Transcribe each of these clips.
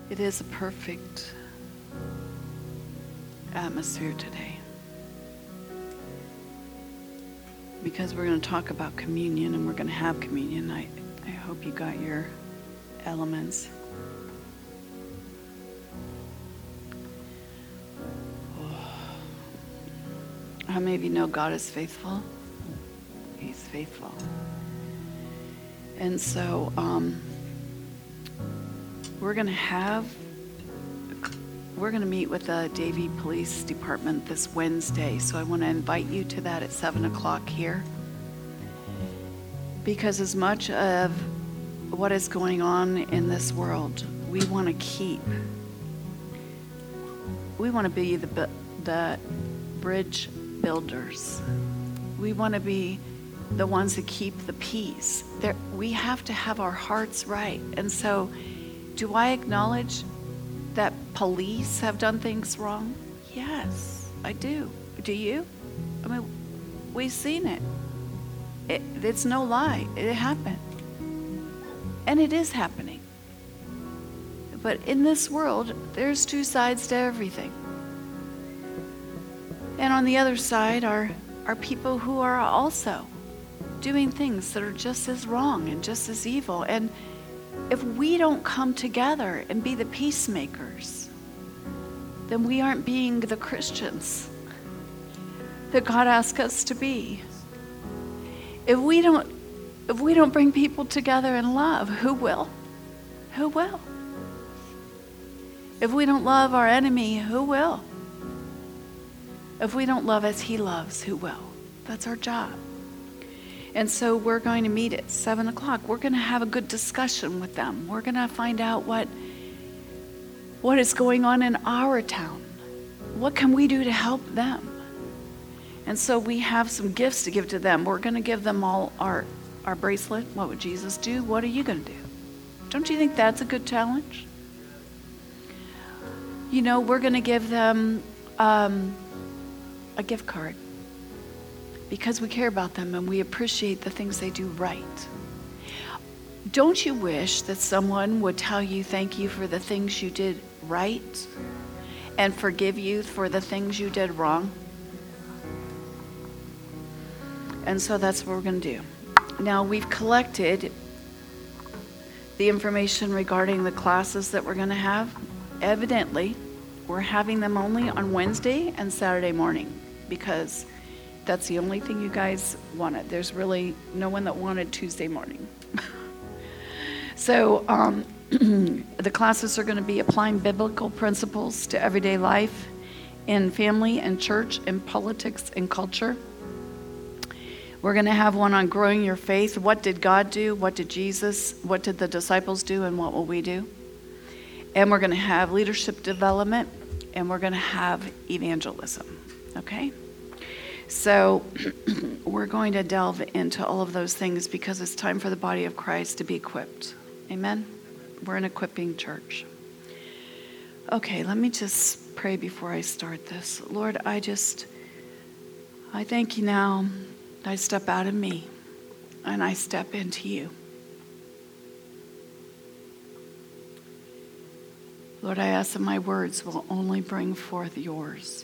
It is a perfect atmosphere today because we're going to talk about communion and we're going to have communion. I hope you got your elements. How many of you know God is faithful? He's faithful. And so we're going to meet with the Davie Police Department this Wednesday. So I want to invite you to that at 7 o'clock here. Because as much of what is going on in this world, we want to be the bridge builders. We want to be the ones that keep the peace. We have to have our hearts right. And so, do I acknowledge that police have done things wrong? Yes, I do. Do you? I mean, we've seen it. It's no lie. It happened. And it is happening. But in this world, there's two sides to everything. And on the other side are people who are also doing things that are just as wrong and just as evil. And if we don't come together and be the peacemakers, then we aren't being the Christians that God asked us to be. If we don't bring people together in love, who will? Who will? If we don't love our enemy, who will? If we don't love as he loves, who will? That's our job. And so we're going to meet at 7 o'clock. We're going to have a good discussion with them. We're going to find out what is going on in our town. What can we do to help them? And so we have some gifts to give to them. We're going to give them all our bracelet. What would Jesus do? What are you going to do? Don't you think that's a good challenge? You know, we're going to give them a gift card because we care about them and we appreciate the things they do right. Don't you wish that someone would tell you thank you for the things you did right and forgive you for the things you did wrong? And so that's what we're going to do. Now, we've collected the information regarding the classes that we're going to have. Evidently, we're having them only on Wednesday and Saturday morning because that's the only thing you guys wanted. There's really no one that wanted Tuesday morning. So the classes are going to be applying biblical principles to everyday life in family and church and politics and culture. We're going to have one on growing your faith. What did God do? What did the disciples do? And what will we do? And we're going to have leadership development and we're going to have evangelism. Okay? So we're going to delve into all of those things because it's time for the body of Christ to be equipped. Amen? We're an equipping church. Okay, let me just pray before I start this. Lord, I thank you now. I step out of me and I step into you. Lord, I ask that my words will only bring forth yours.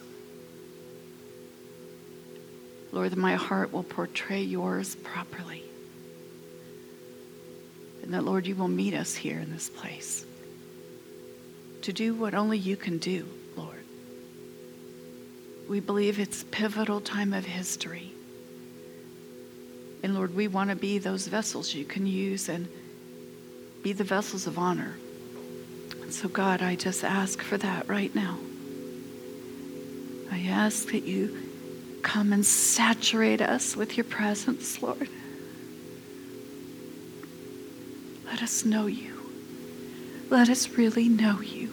Lord, that my heart will portray yours properly. And that, Lord, you will meet us here in this place to do what only you can do, Lord. We believe it's a pivotal time of history. And Lord, we want to be those vessels you can use and be the vessels of honor. And so, God, I just ask for that right now. I ask that you come and saturate us with your presence, Lord. Let us know you. Let us really know you.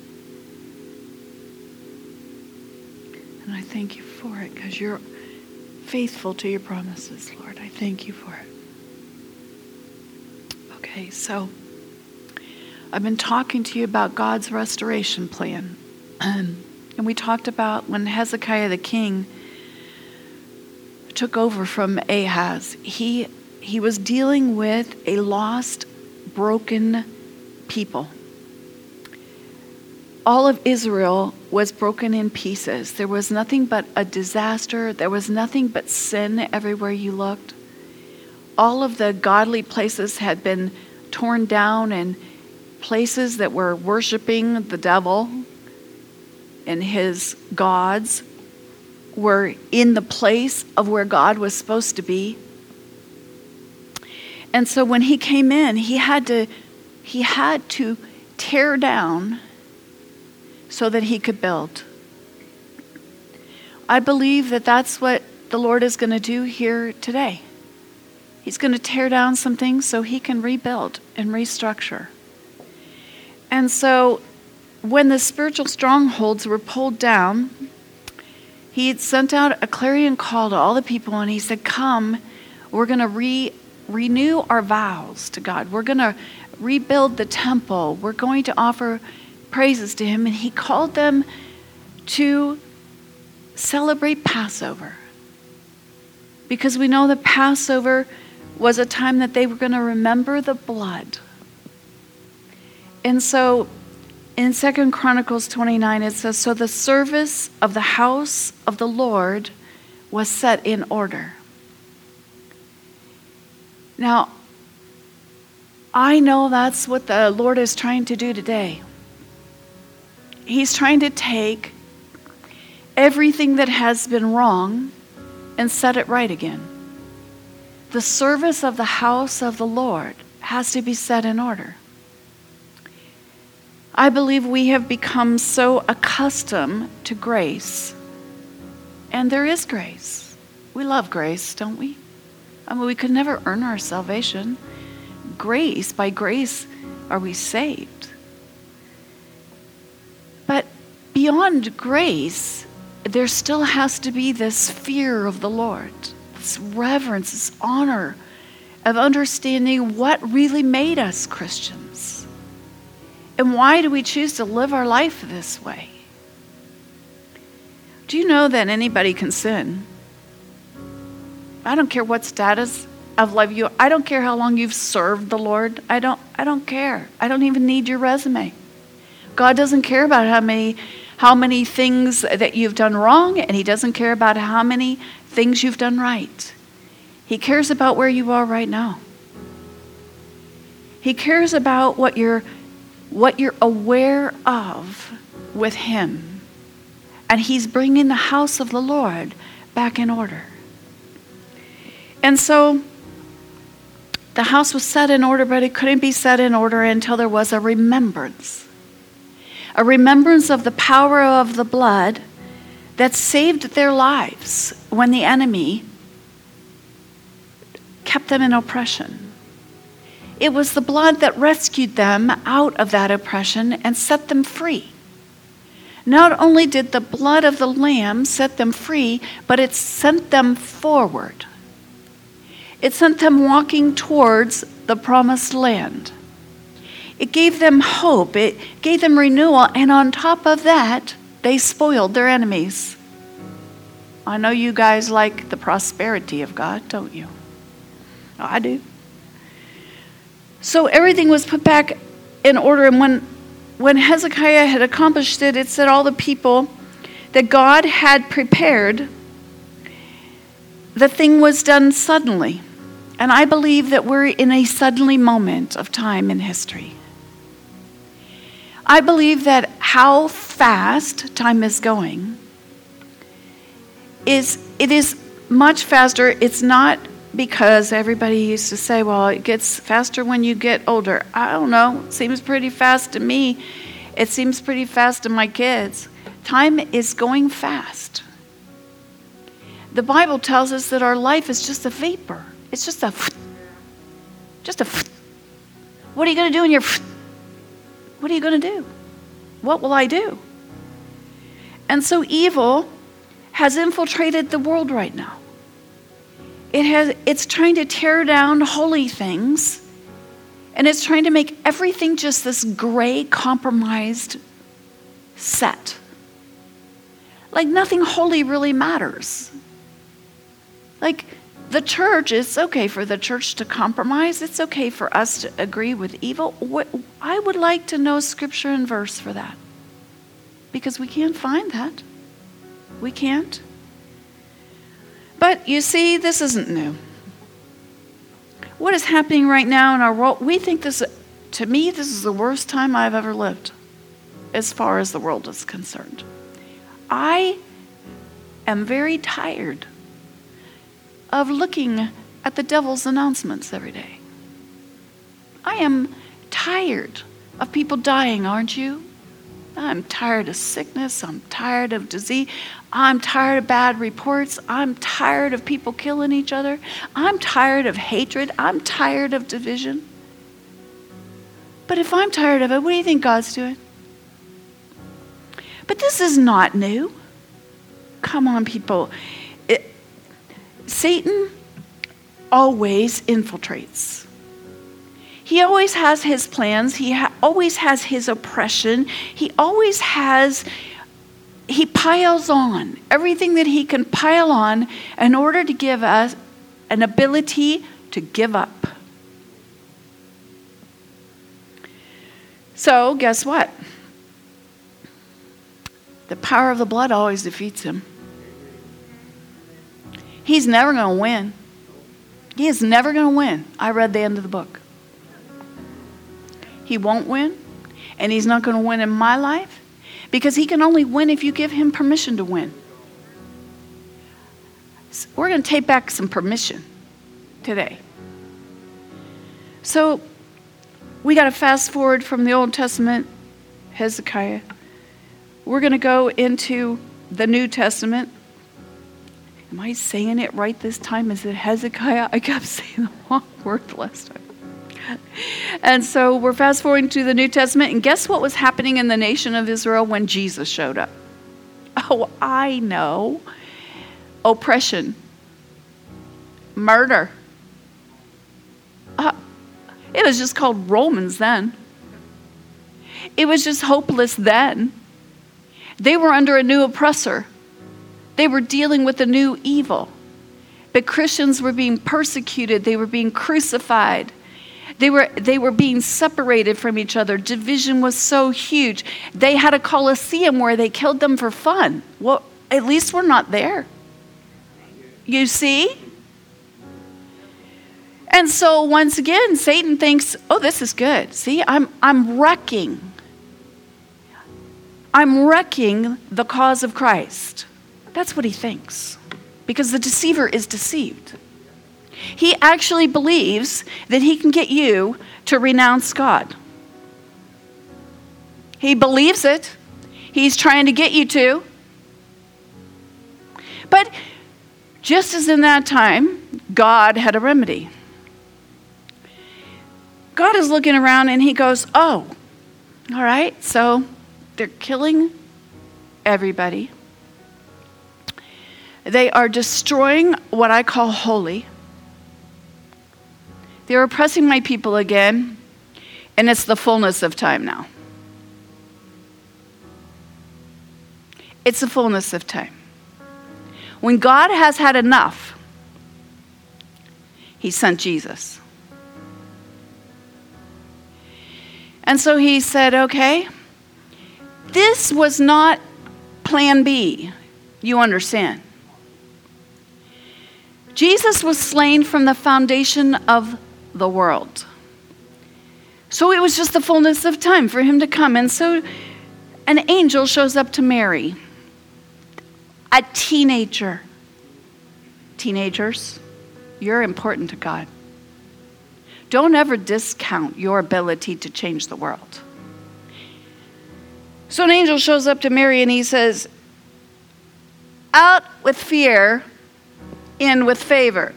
And I thank you for it because you're faithful to your promises, Lord. I thank you for it. Okay, so I've been talking to you about God's restoration plan. And we talked about when Hezekiah the king took over from Ahaz, he was dealing with a lost, broken people. all of Israel was broken in pieces. There was nothing but a disaster. There was nothing but sin everywhere you looked. All of the godly places had been torn down, and places that were worshiping the devil and his gods were in the place of where God was supposed to be. And so when he came in, he had to tear down so that he could build. I believe that that's what the Lord is going to do here today. He's going to tear down some things so he can rebuild and restructure. And so when the spiritual strongholds were pulled down, he had sent out a clarion call to all the people, and he said, come, we're going to renew our vows to God. We're going to rebuild the temple. We're going to offer praises to him. And he called them to celebrate Passover, because we know that Passover was a time that they were going to remember the blood. And so in 2 Chronicles 29, it says, so the service of the house of the Lord was set in order. Now, I know that's what the Lord is trying to do today. He's trying to take everything that has been wrong and set it right again. The service of the house of the Lord has to be set in order. I believe we have become so accustomed to grace. And there is grace. We love grace, don't we? I mean, we could never earn our salvation. Grace, by grace are we saved. But beyond grace, there still has to be this fear of the Lord, this reverence, this honor of understanding what really made us Christians. And why do we choose to live our life this way? Do you know that anybody can sin? I don't care what status of life you. I don't care how long you've served the Lord. I don't care. I don't even need your resume. God doesn't care about how many things that you've done wrong, and he doesn't care about how many things you've done right. He cares about where you are right now. He cares about what you're aware of with him. And he's bringing the house of the Lord back in order. And so the house was set in order, but it couldn't be set in order until there was a remembrance. A remembrance of the power of the blood that saved their lives when the enemy kept them in oppression. It was the blood that rescued them out of that oppression and set them free. Not only did the blood of the Lamb set them free, but it sent them forward. It sent them walking towards the promised land. It gave them hope. It gave them renewal. And on top of that, they spoiled their enemies. I know you guys like the prosperity of God, don't you? Oh, I do. So everything was put back in order. And when Hezekiah had accomplished it, it said all the people that God had prepared, the thing was done suddenly. And I believe that we're in a suddenly moment of time in history. I believe that how fast time is going it is much faster. It's not because everybody used to say, well, it gets faster when you get older. I don't know. It seems pretty fast to me. It seems pretty fast to my kids. Time is going fast. The Bible tells us that our life is just a vapor. It's just a. What are you going to do in your? What are you going to do? What will I do? And so evil has infiltrated the world right now. It's trying to tear down holy things, and it's trying to make everything just this gray, compromised set. Like nothing holy really matters. Like the church, it's okay for the church to compromise. It's okay for us to agree with evil. I would like to know scripture and verse for that. because we can't find that. We can't. But you see, this isn't new. What is happening right now in our world, we think this, to me, this is the worst time I've ever lived as far as the world is concerned. I am very tired of looking at the devil's announcements every day. I am tired of people dying, aren't you? I'm tired of sickness. I'm tired of disease. I'm tired of bad reports. I'm tired of people killing each other. I'm tired of hatred. I'm tired of division. But if I'm tired of it, what do you think God's doing? But this is not new. Come on, people. Satan always infiltrates. He always has his plans. He always has his oppression. He piles on everything that he can pile on in order to give us an ability to give up. So, guess what? The power of the blood always defeats him. He's never going to win. He is never going to win. I read the end of the book. He won't win, and he's not going to win in my life, because he can only win if you give him permission to win. So we're going to take back some permission today. So we got to fast forward from the Old Testament, Hezekiah. We're going to go into the New Testament. Am I saying it right this time? Is it Hezekiah? I kept saying the wrong word last time. And so we're fast forwarding to the New Testament, and guess what was happening in the nation of Israel when Jesus showed up? Oh, I know. Oppression. Murder. It was just called Romans then. It was just hopeless then. They were under a new oppressor. They were dealing with a new evil. But Christians were being persecuted. They were being crucified. They were being separated from each other. Division was so huge. They had a Colosseum where they killed them for fun. Well, at least we're not there. You see? And so once again, Satan thinks, oh, this is good. See, I'm wrecking the cause of Christ. That's what he thinks. Because the deceiver is deceived. He actually believes that he can get you to renounce God. He believes it. He's trying to get you to. But just as in that time, God had a remedy. God is looking around and he goes, oh, all right, so they're killing everybody. They are destroying what I call holy. They're oppressing my people again, and it's the fullness of time now. It's the fullness of time. When God has had enough, he sent Jesus. And so he said, okay, this was not plan B. You understand? Jesus was slain from the foundation of the world. So it was just the fullness of time for him to come. And so an angel shows up to Mary, a teenager. Teenagers, you're important to God. Don't ever discount your ability to change the world. So an angel shows up to Mary and he says, out with fear, in with favor.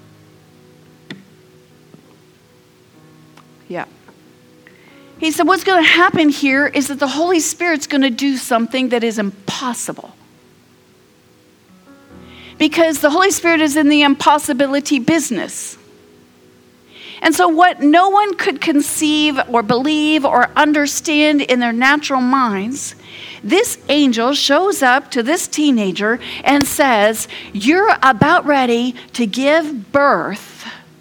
Yeah. He said, what's going to happen here is that the Holy Spirit's going to do something that is impossible. Because the Holy Spirit is in the impossibility business. And so what no one could conceive or believe or understand in their natural minds, this angel shows up to this teenager and says, you're about ready to give birth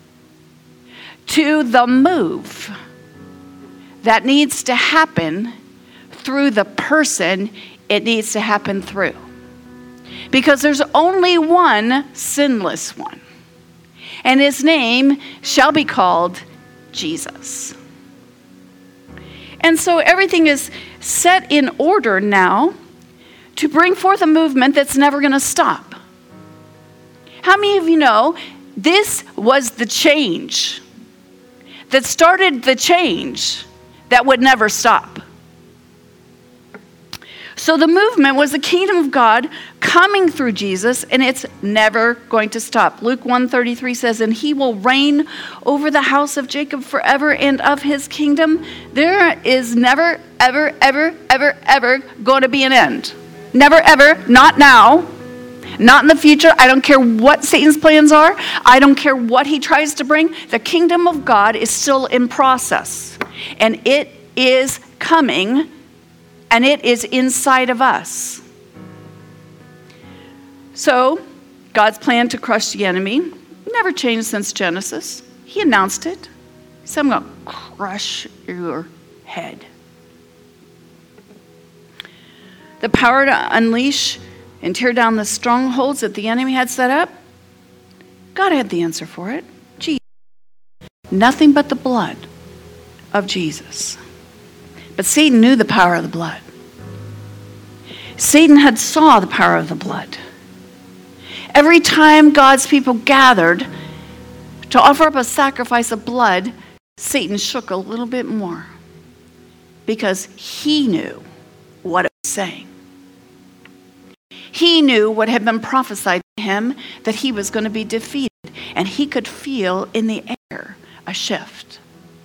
to the move that needs to happen through the person it needs to happen through. Because there's only one sinless one. And his name shall be called Jesus. And so everything is set in order now to bring forth a movement that's never going to stop. How many of you know this was the change that started the change that would never stop? So the movement was the kingdom of God coming through Jesus, and it's never going to stop. Luke 1:33 says, and he will reign over the house of Jacob forever, and of his kingdom there is never, ever, ever, ever, ever going to be an end. Never, ever, not now, not in the future. I don't care what Satan's plans are. I don't care what he tries to bring. The kingdom of God is still in process, and it is coming. And it is inside of us. So, God's plan to crush the enemy never changed since Genesis. He announced it. He said, I'm going to crush your head. The power to unleash and tear down the strongholds that the enemy had set up, God had the answer for it. Jesus. Nothing but the blood of Jesus. But Satan knew the power of the blood. Satan had saw the power of the blood. Every time God's people gathered to offer up a sacrifice of blood, Satan shook a little bit more because he knew what it was saying. He knew what had been prophesied to him, that he was going to be defeated, and he could feel in the air a shift.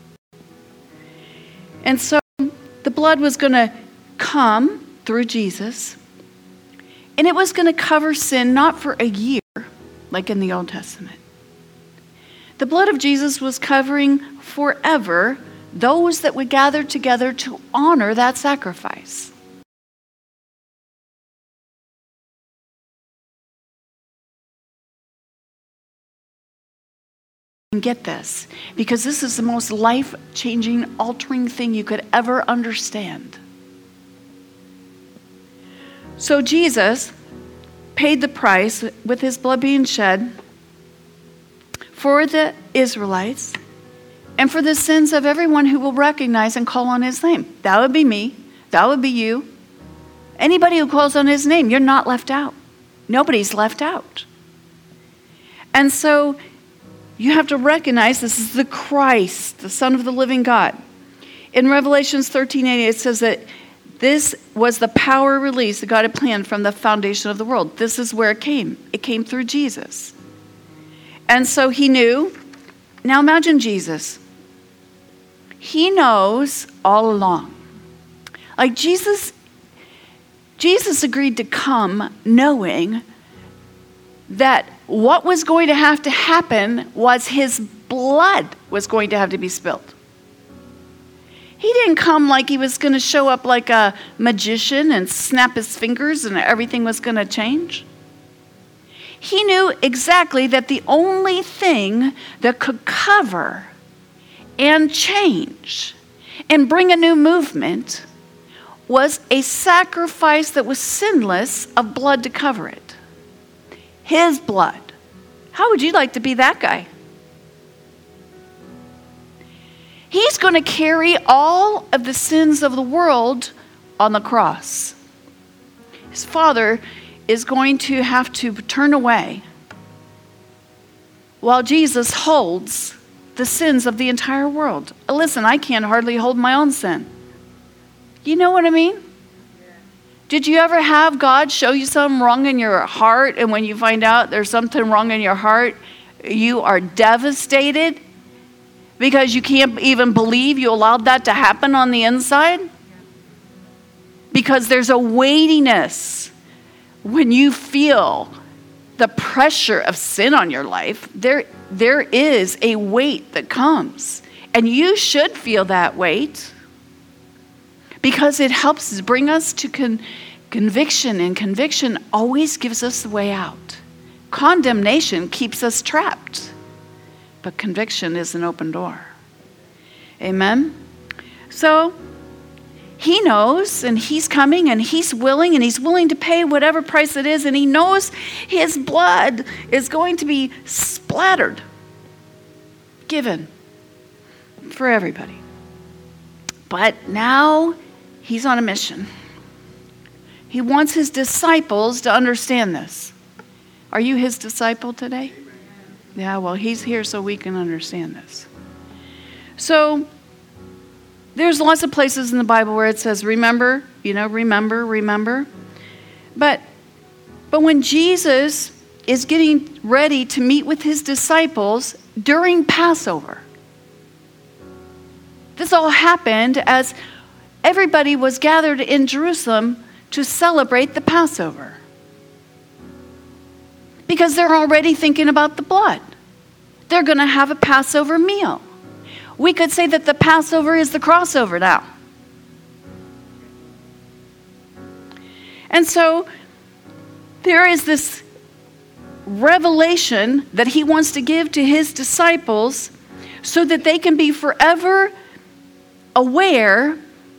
And so the blood was going to come through Jesus, and it was going to cover sin not for a year like in the Old Testament. The blood of Jesus was covering forever those that would gather together to honor that sacrifice. And get this, because this is the most life-changing, altering thing you could ever understand. So Jesus paid the price with his blood being shed for the Israelites and for the sins of everyone who will recognize and call on his name. That would be me. That would be you. Anybody who calls on his name, you're not left out. Nobody's left out. And so you have to recognize this is the Christ, the Son of the living God. In Revelations 13:8, it says that this was the power release that God had planned from the foundation of the world. This is where it came. It came through Jesus. And so he knew. Now imagine Jesus. He knows all along. Like Jesus agreed to come knowing that what was going to have to happen was his blood was going to have to be spilled. He didn't come like he was going to show up like a magician and snap his fingers and everything was going to change. He knew exactly that the only thing that could cover and change and bring a new movement was a sacrifice that was sinless of blood to cover it. His blood. How would you like to be that guy? He's going to carry all of the sins of the world on the cross. His Father is going to have to turn away while Jesus holds the sins of the entire world. Listen, I can't hardly hold my own sin. You know what I mean? Did you ever have God show you something wrong in your heart, and when you find out there's something wrong in your heart, you are devastated because you can't even believe you allowed that to happen on the inside? Because there's a weightiness when you feel the pressure of sin on your life. There is a weight that comes, and you should feel that weight. Because it helps bring us to conviction, and conviction always gives us the way out. Condemnation keeps us trapped, but conviction is an open door. Amen? So, he knows, and he's coming, and he's willing to pay whatever price it is, and he knows his blood is going to be splattered, given for everybody. But now he's on a mission. He wants his disciples to understand this. Are you his disciple today? Yeah, well, he's here so we can understand this. So there's lots of places in the Bible where it says, remember, remember. But when Jesus is getting ready to meet with his disciples during Passover, this all happened as everybody was gathered in Jerusalem to celebrate the Passover. Because they're already thinking about the blood. They're going to have a Passover meal. We could say that the Passover is the crossover now. And so there is this revelation that he wants to give to his disciples so that they can be forever aware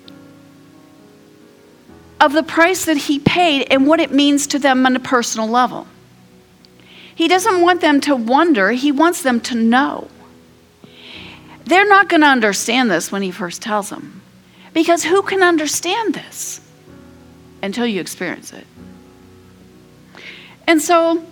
of the price that he paid and what it means to them on a personal level. He doesn't want them to wonder, he wants them to know. They're not going to understand this when he first tells them. Because who can understand this until you experience it? And so,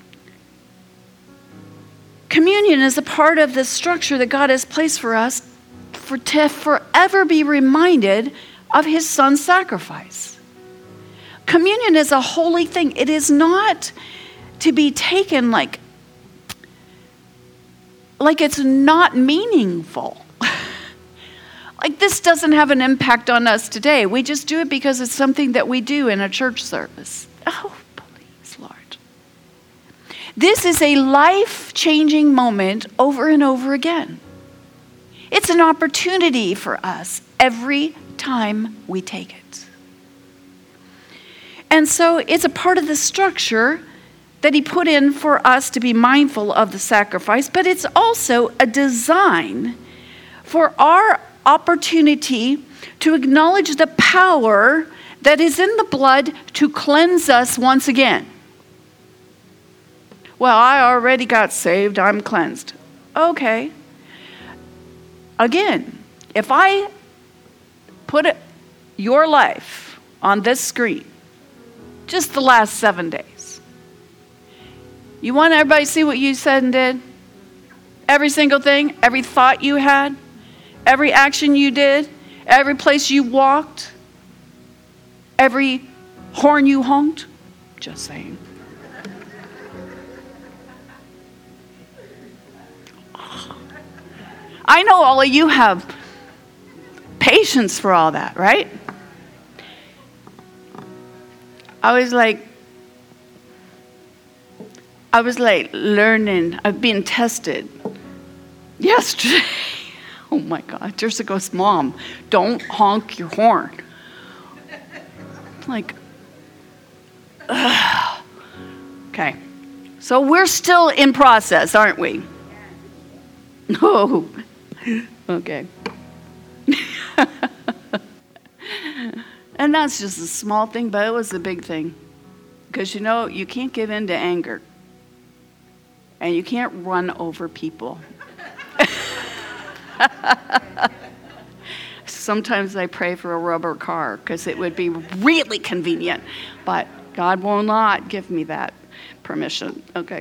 communion is a part of the structure that God has placed for us to forever be reminded of his son's sacrifice. Communion is a holy thing. It is not to be taken like it's not meaningful. Like this doesn't have an impact on us today. We just do it because it's something that we do in a church service. Oh, please, Lord. This is a life-changing moment over and over again. It's an opportunity for us every time we take it. And so it's a part of the structure that he put in for us to be mindful of the sacrifice, but it's also a design for our opportunity to acknowledge the power that is in the blood to cleanse us once again. Well, I already got saved, I'm cleansed. Okay. Again, if I put your life on this screen, just the last 7 days, you want everybody to see what you said and did? Every single thing, every thought you had, every action you did, every place you walked, every horn you honked? Just saying. I know all of you have patience for all that, right? I was like learning. I've been tested yesterday. Oh my God. Jersa goes, Mom, don't honk your horn. Like, ugh. Okay. So we're still in process, aren't we? No. Okay. And that's just a small thing, but it was a big thing. Because you can't give in to anger. And you can't run over people. Sometimes I pray for a rubber car because it would be really convenient. But God will not give me that permission. Okay.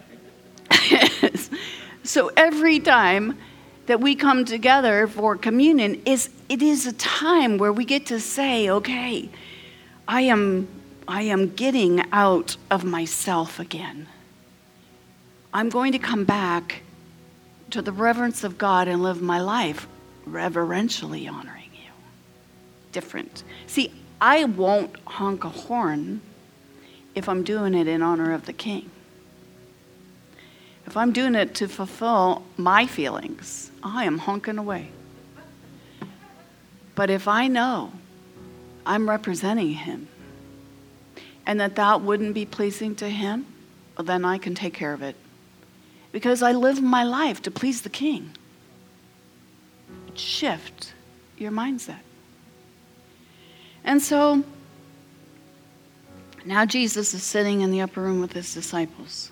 So every time that we come together for communion, it is a time where we get to say, okay, I am getting out of myself again. I'm going to come back to the reverence of God and live my life reverentially honoring you. Different. See, I won't honk a horn if I'm doing it in honor of the King. If I'm doing it to fulfill my feelings, I am honking away. But if I know I'm representing him and that wouldn't be pleasing to him, well, then I can take care of it. Because I live my life to please the King. Shift your mindset. And so now Jesus is sitting in the upper room with his disciples.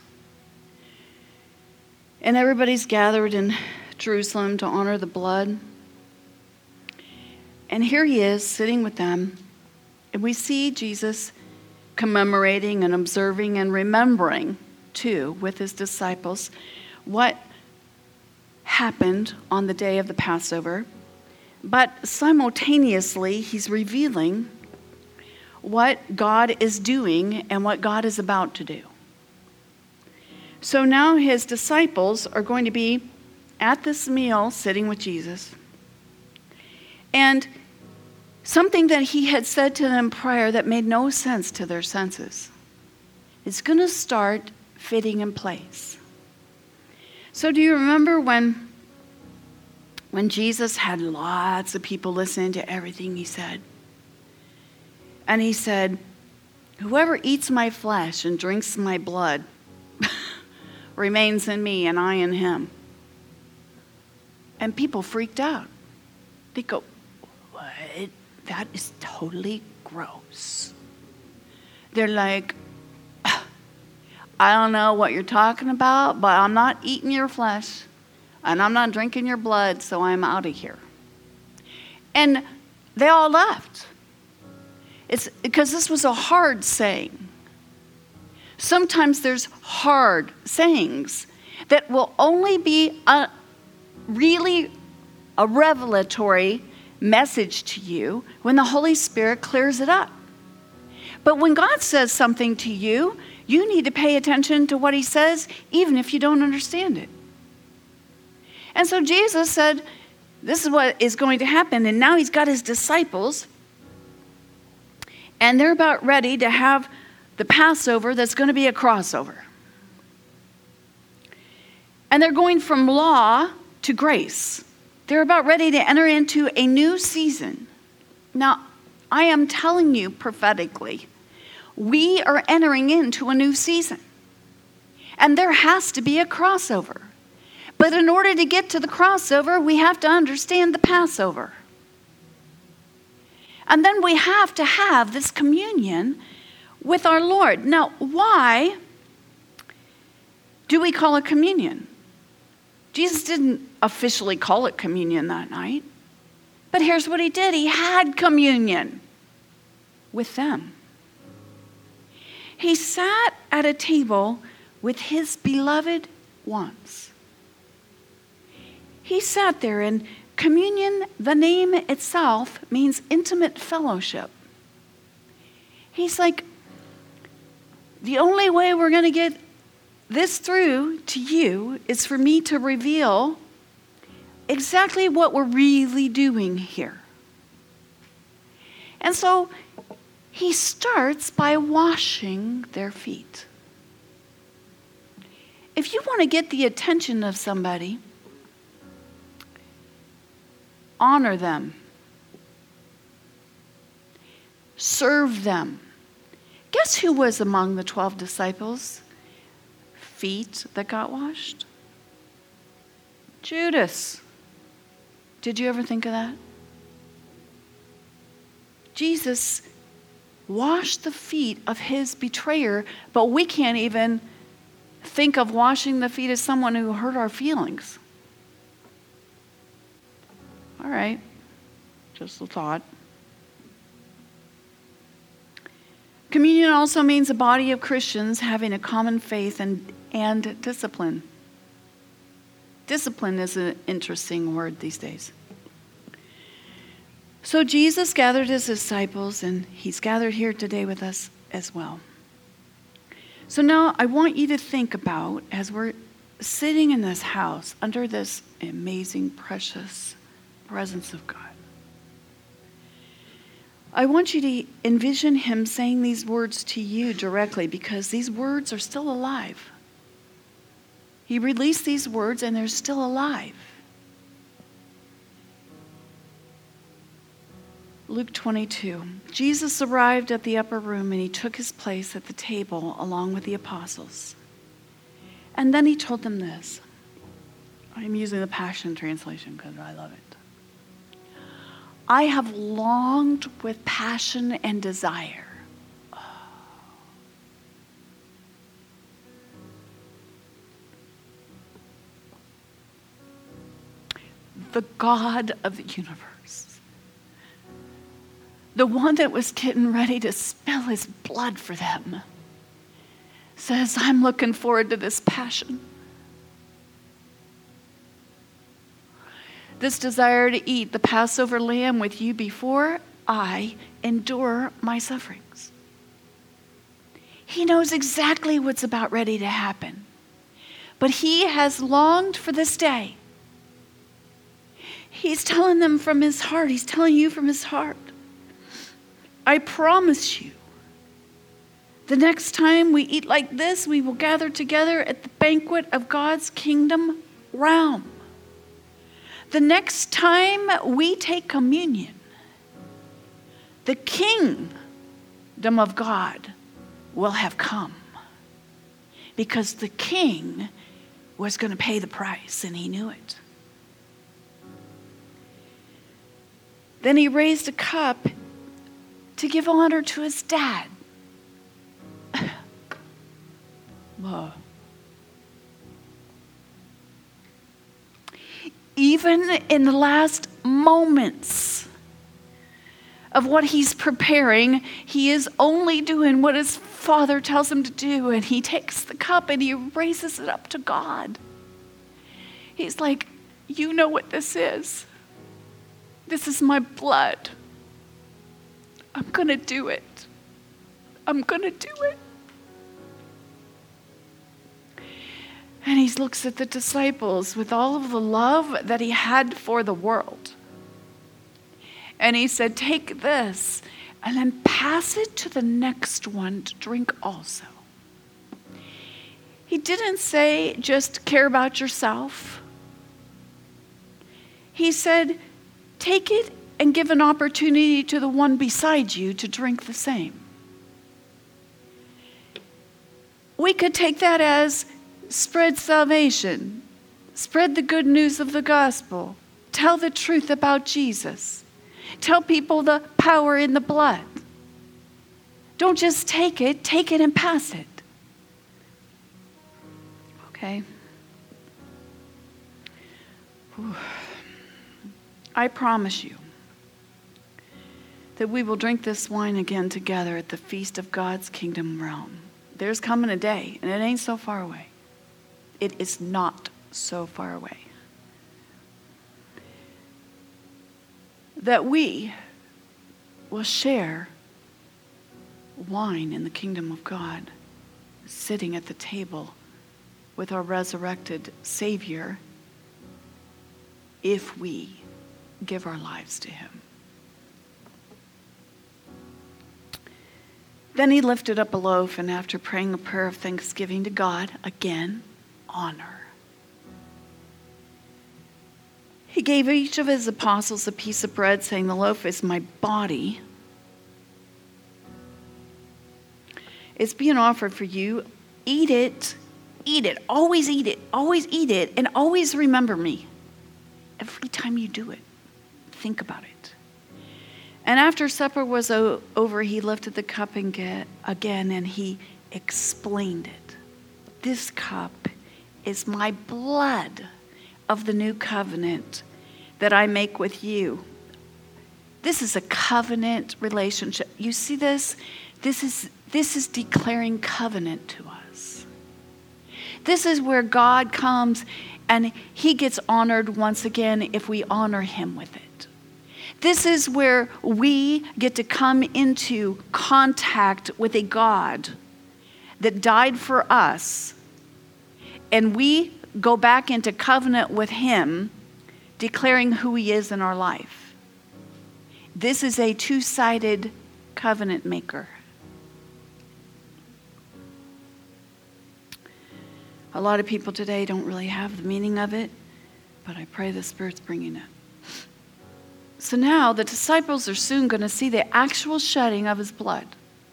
And everybody's gathered in Jerusalem to honor the blood. And here he is sitting with them. And we see Jesus commemorating and observing and remembering, too, with his disciples, what happened on the day of the Passover. But simultaneously, he's revealing what God is doing and what God is about to do. So now his disciples are going to be at this meal sitting with Jesus. And something that he had said to them prior that made no sense to their senses is going to start fitting in place. So do you remember when Jesus had lots of people listening to everything he said? And he said, "Whoever eats my flesh and drinks my blood remains in me and I in him." And people freaked out. They go, "What? That is totally gross." They're like, "I don't know what you're talking about, but I'm not eating your flesh and I'm not drinking your blood, so I'm out of here." And they all left. It's because this was a hard saying. Sometimes there's hard sayings that will only be really a revelatory message to you when the Holy Spirit clears it up. But when God says something to you, you need to pay attention to what he says, even if you don't understand it. And so Jesus said, this is what is going to happen. And now he's got his disciples, and they're about ready to have the Passover that's going to be a crossover. And they're going from law to grace. They're about ready to enter into a new season. Now, I am telling you prophetically, we are entering into a new season. And there has to be a crossover. But in order to get to the crossover, we have to understand the Passover. And then we have to have this communion with our Lord. Now, why do we call it communion? Jesus didn't officially call it communion that night. But here's what he did. He had communion with them. He sat at a table with his beloved ones. He sat there, and communion, the name itself, means intimate fellowship. He's like, the only way we're going to get this through to you is for me to reveal exactly what we're really doing here. And so he starts by washing their feet. If you want to get the attention of somebody, honor them. Serve them. Guess who was among the 12 disciples? Feet that got washed? Judas. Did you ever think of that? Jesus washed the feet of his betrayer, but we can't even think of washing the feet of someone who hurt our feelings. All right, just a thought. Communion also means a body of Christians having a common faith and discipline. Discipline is an interesting word these days. So Jesus gathered his disciples, and he's gathered here today with us as well. So now I want you to think about, as we're sitting in this house under this amazing, precious presence of God, I want you to envision him saying these words to you directly, because these words are still alive. He released these words and they're still alive. Luke 22. Jesus arrived at the upper room and he took his place at the table along with the apostles. And then he told them this. I'm using the Passion Translation because I love it. I have longed with passion and desire. The God of the universe, the one that was getting ready to spill his blood for them, says, I'm looking forward to this passion. This desire to eat the Passover lamb with you before I endure my sufferings. He knows exactly what's about ready to happen, but he has longed for this day. He's telling them from his heart. He's telling you from his heart. I promise you, the next time we eat like this, we will gather together at the banquet of God's kingdom realm. The next time we take communion, the kingdom of God will have come, because the king was going to pay the price, and he knew it. Then he raised a cup to give honor to his dad. Whoa. Even in the last moments of what he's preparing, he is only doing what his father tells him to do, and he takes the cup and he raises it up to God. He's like, you know what this is. This is my blood. I'm going to do it. I'm going to do it. And he looks at the disciples with all of the love that he had for the world. And he said, take this and then pass it to the next one to drink also. He didn't say just care about yourself. He said, take it and give an opportunity to the one beside you to drink the same. We could take that as spread salvation, spread the good news of the gospel, tell the truth about Jesus, tell people the power in the blood. Don't just take it and pass it. Okay? Whew. I promise you that we will drink this wine again together at the feast of God's kingdom realm. There's coming a day, and it ain't so far away. It is not so far away, that we will share wine in the kingdom of God, sitting at the table with our resurrected Savior, if we give our lives to him. Then he lifted up a loaf, and after praying a prayer of thanksgiving to God, again, honor, he gave each of his apostles a piece of bread, saying, the loaf is my body. It's being offered for you. Eat it, always eat it, and always remember me. Every time you do it, think about it. And after supper was over, he lifted the cup again, and he explained it. This cup is my blood of the new covenant that I make with you. This is a covenant relationship. You see this? This is declaring covenant to us. This is where God comes and he gets honored once again if we honor him with it. This is where we get to come into contact with a God that died for us, and we go back into covenant with him, declaring who he is in our life. This is a two-sided covenant maker. A lot of people today don't really have the meaning of it, but I pray the Spirit's bringing it. So now the disciples are soon going to see the actual shedding of his blood.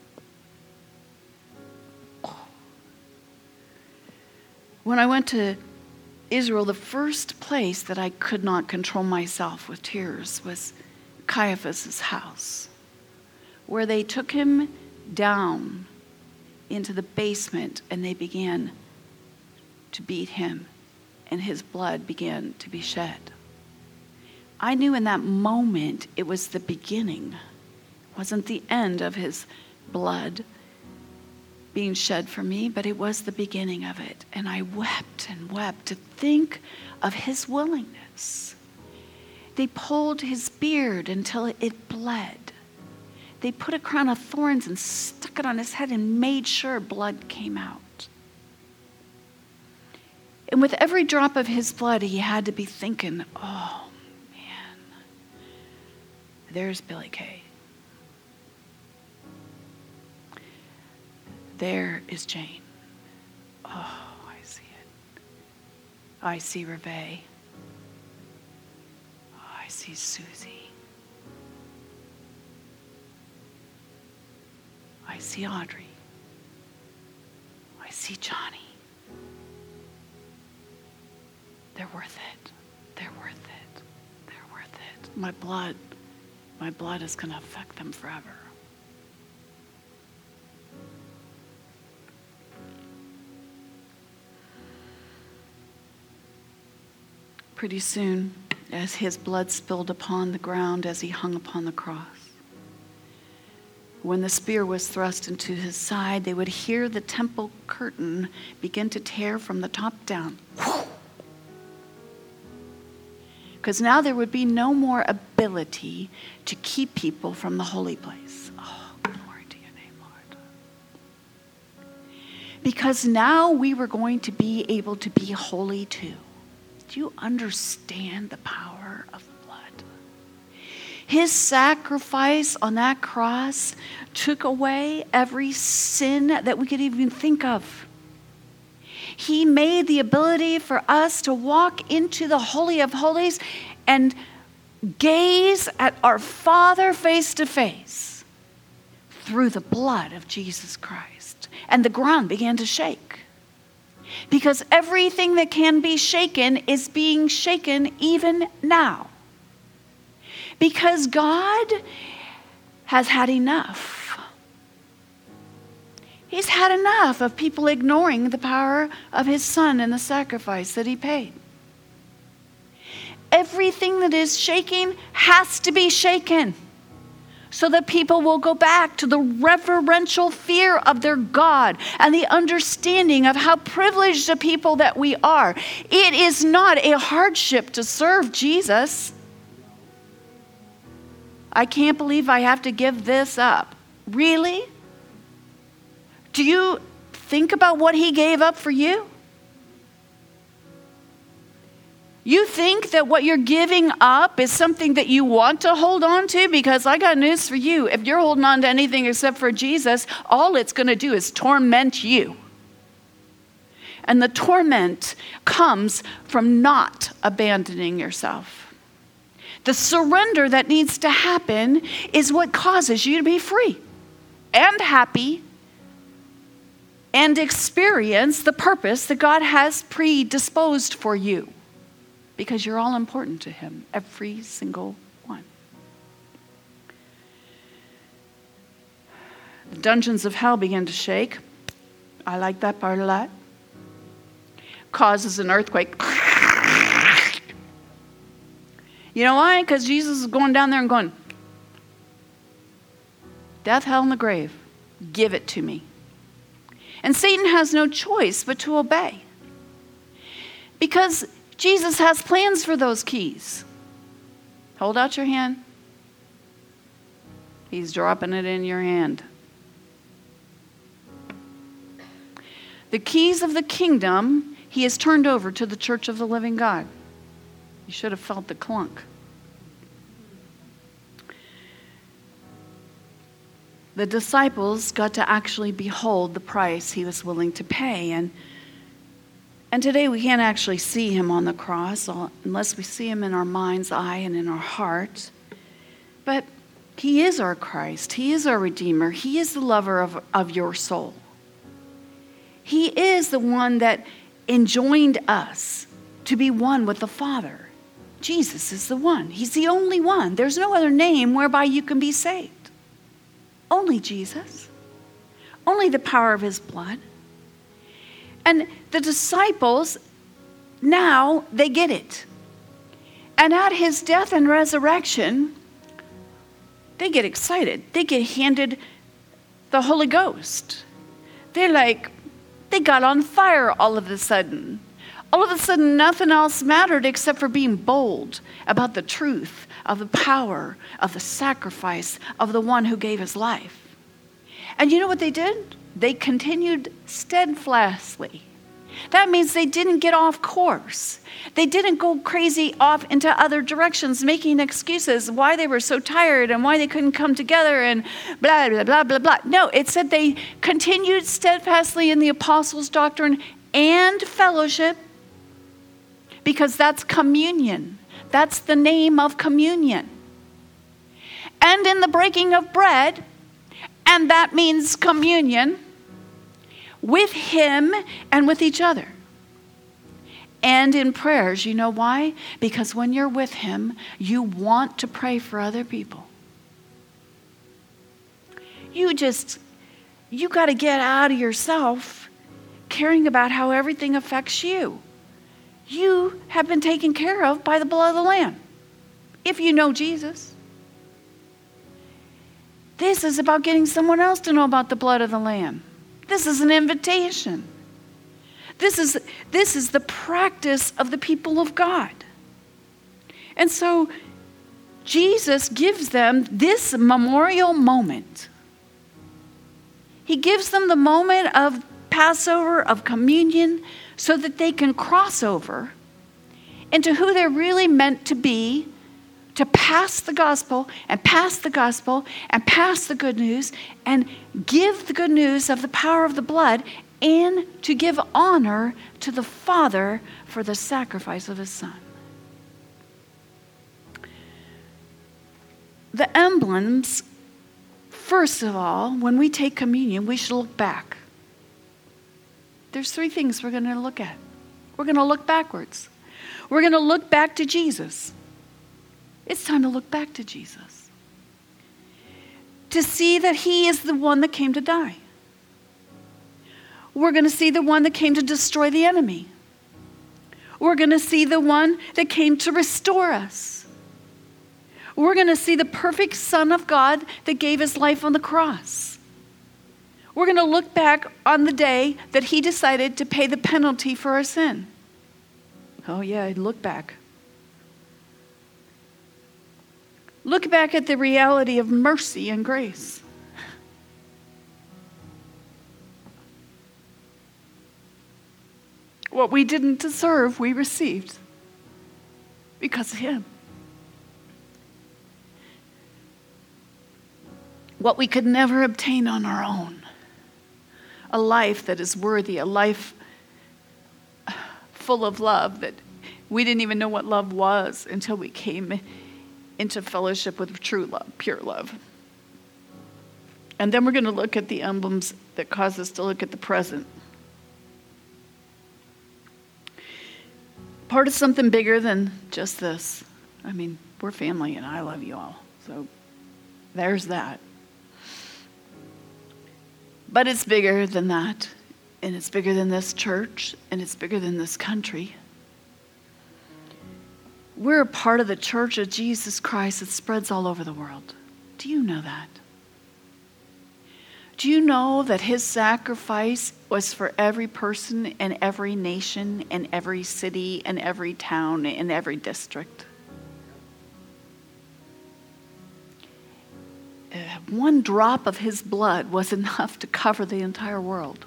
When I went to Israel, the first place that I could not control myself with tears was Caiaphas' house, where they took him down into the basement and they began to beat him, and his blood began to be shed. I knew in that moment it was the beginning. It wasn't the end of his blood being shed for me, but it was the beginning of it. And I wept and wept to think of his willingness. They pulled his beard until it bled. They put a crown of thorns and stuck it on his head and made sure blood came out. And with every drop of his blood, he had to be thinking, oh, man, there's Billy Kay. There is Jane. Oh, I see it. I see Reve. Oh, I see Susie. I see Audrey. I see Johnny. They're worth it. They're worth it. They're worth it. My blood is going to affect them forever. Pretty soon, as his blood spilled upon the ground as he hung upon the cross, when the spear was thrust into his side, they would hear the temple curtain begin to tear from the top down. Because now there would be no more ability to keep people from the holy place. Oh, glory to your name, Lord. Because now we were going to be able to be holy too. Do you understand the power of blood? His sacrifice on that cross took away every sin that we could even think of. He made the ability for us to walk into the Holy of Holies and gaze at our Father face to face through the blood of Jesus Christ. And the ground began to shake. Because everything that can be shaken is being shaken even now. Because God has had enough. He's had enough of people ignoring the power of his Son and the sacrifice that he paid. Everything that is shaking has to be shaken, so that people will go back to the reverential fear of their God and the understanding of how privileged a people that we are. It is not a hardship to serve Jesus. I can't believe I have to give this up. Really? Do you think about what he gave up for you? You think that what you're giving up is something that you want to hold on to? Because I got news for you. If you're holding on to anything except for Jesus, all it's going to do is torment you. And the torment comes from not abandoning yourself. The surrender that needs to happen is what causes you to be free and happy and experience the purpose that God has predisposed for you. Because you're all important to him, every single one. The dungeons of hell began to shake. I like that part a lot. Causes an earthquake. You know why? Because Jesus is going down there and going, death, hell, and the grave, give it to me. And Satan has no choice but to obey. Because Jesus has plans for those keys. Hold out your hand. He's dropping it in your hand. The keys of the kingdom, he has turned over to the church of the living God. You should have felt the clunk. The disciples got to actually behold the price he was willing to pay. And today we can't actually see him on the cross unless we see him in our mind's eye and in our heart. But he is our Christ. He is our Redeemer. He is the lover of your soul. He is the one that enjoined us to be one with the Father. Jesus is the one. He's the only one. There's no other name whereby you can be saved. Only Jesus. Only the power of his blood. And the disciples, now they get it. And at his death and resurrection, they get excited. They get handed the Holy Ghost. They got on fire all of a sudden. All of a sudden, nothing else mattered except for being bold about the truth of the power of the sacrifice of the one who gave his life. And you know what they did? They continued steadfastly. That means they didn't get off course. They didn't go crazy off into other directions, making excuses why they were so tired and why they couldn't come together and blah, blah, blah, blah, blah. No, it said they continued steadfastly in the apostles' doctrine and fellowship, because that's communion. That's the name of communion. And in the breaking of bread, and that means communion, with him and with each other. And in prayers, you know why? Because when you're with him, you want to pray for other people. You got to get out of yourself caring about how everything affects you. You have been taken care of by the blood of the Lamb, if you know Jesus. This is about getting someone else to know about the blood of the Lamb. This is an invitation. This is the practice of the people of God. And so Jesus gives them this memorial moment. He gives them the moment of Passover, of communion, so that they can cross over into who they're really meant to be, to pass the gospel and pass the gospel and pass the good news and give the good news of the power of the blood, and to give honor to the Father for the sacrifice of his Son. The emblems, first of all, when we take communion, we should look back. There's three things we're going to look at. We're going to look backwards. We're going to look back to Jesus. It's time to look back to Jesus. To see that he is the one that came to die. We're going to see the one that came to destroy the enemy. We're going to see the one that came to restore us. We're going to see the perfect Son of God that gave his life on the cross. We're going to look back on the day that he decided to pay the penalty for our sin. Oh yeah, look back. Look back at the reality of mercy and grace. What we didn't deserve, we received because of him. What we could never obtain on our own. A life that is worthy, a life full of love that we didn't even know what love was until we came into fellowship with true love, pure love. And then we're going to look at the emblems that cause us to look at the present. Part of something bigger than just this. I mean, we're family and I love you all. So there's that. But it's bigger than that. And it's bigger than this church. And it's bigger than this country. We're a part of the church of Jesus Christ that spreads all over the world. Do you know that? Do you know that his sacrifice was for every person in every nation, in every city, in every town, in every district? One drop of his blood was enough to cover the entire world.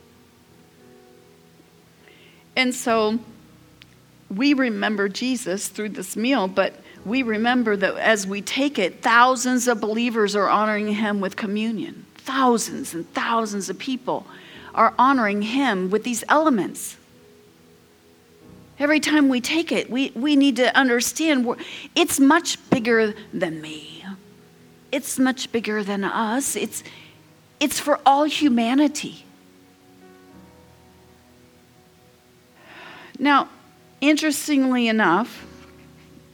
And so we remember Jesus through this meal, but we remember that as we take it, thousands of believers are honoring him with communion. Thousands and thousands of people are honoring him with these elements. Every time we take it, we need to understand it's much bigger than me. It's much bigger than us. It's for all humanity. Now, interestingly enough,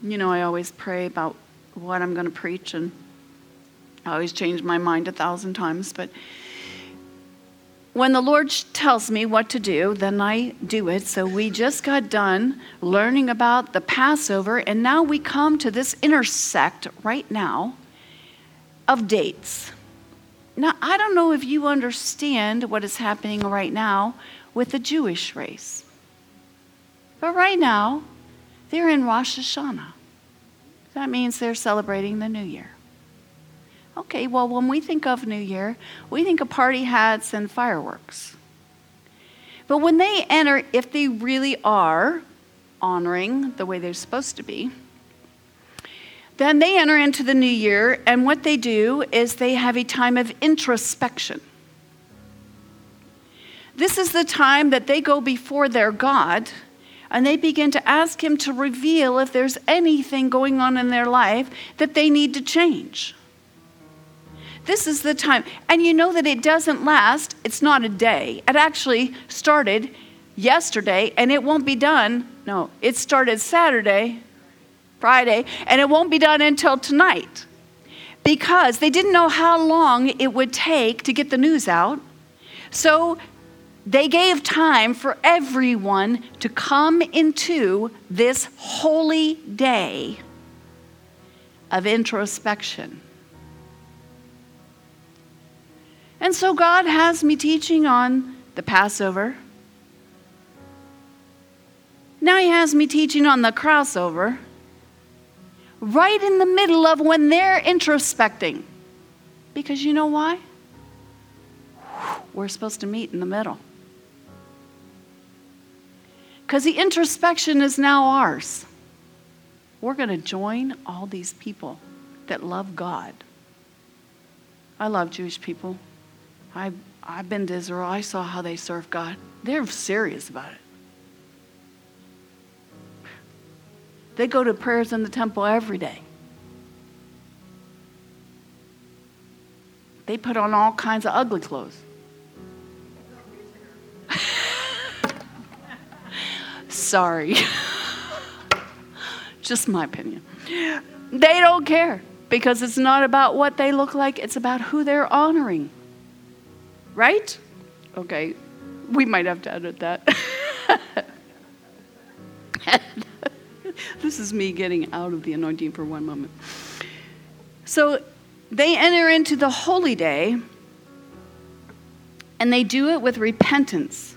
I always pray about what I'm going to preach, and I always change my mind 1,000 times. But when the Lord tells me what to do, then I do it. So we just got done learning about the Passover, and now we come to this intersect right now of dates. Now, I don't know if you understand what is happening right now with the Jewish race. But right now, they're in Rosh Hashanah. That means they're celebrating the New Year. Okay, well, when we think of New Year, we think of party hats and fireworks. But when they enter, if they really are honoring the way they're supposed to be, then they enter into the New Year, and what they do is they have a time of introspection. This is the time that they go before their God, and they begin to ask him to reveal if there's anything going on in their life that they need to change. This is the time. And you know that it doesn't last. It's not a day. It actually started yesterday, and it won't be done. No, it started Saturday, Friday, and it won't be done until tonight. Because they didn't know how long it would take to get the news out. So they gave time for everyone to come into this holy day of introspection. And so God has me teaching on the Passover. Now he has me teaching on the crossover, right in the middle of when they're introspecting. Because you know why? We're supposed to meet in the middle. Because the introspection is now ours. We're going to join all these people that love God. I love Jewish people. I've been to Israel. I saw how they serve God. They're serious about it. They go to prayers in the temple every day. They put on all kinds of ugly clothes. Sorry. Just my opinion. They don't care because it's not about what they look like. It's about who they're honoring. Right? Okay. We might have to edit that. This is me getting out of the anointing for one moment. So they enter into the holy day, and they do it with repentance.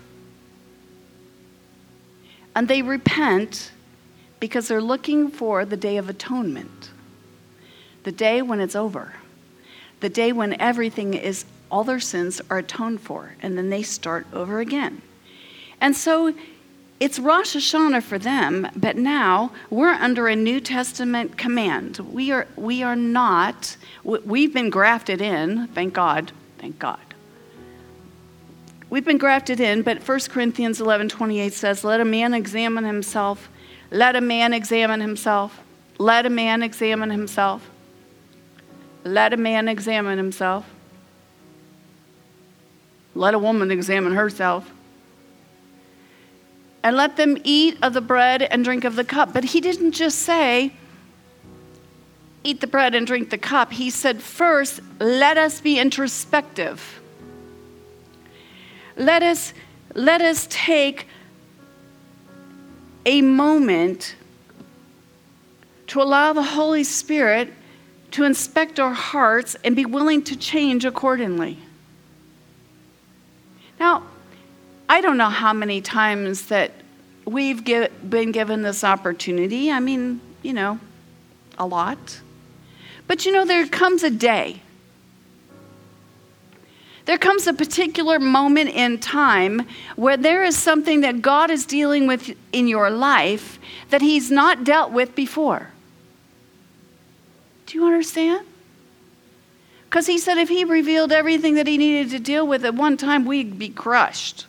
And they repent because they're looking for the Day of Atonement, the day when it's over, the day when everything is, all their sins are atoned for, and then they start over again. And so it's Rosh Hashanah for them, but now we're under a New Testament command. We've been grafted in, thank God. We've been grafted in, but 1 Corinthians 11:28 says, let a man examine himself. Let a man examine himself. Let a man examine himself. Let a man examine himself. Let a woman examine herself. And let them eat of the bread and drink of the cup. But he didn't just say, eat the bread and drink the cup. He said, first, let us be introspective. Let us take a moment to allow the Holy Spirit to inspect our hearts and be willing to change accordingly. Now, I don't know how many times that we've been given this opportunity. I mean, a lot. But there comes a day. There comes a particular moment in time where there is something that God is dealing with in your life that he's not dealt with before. Do you understand? Because he said if he revealed everything that he needed to deal with at one time, we'd be crushed.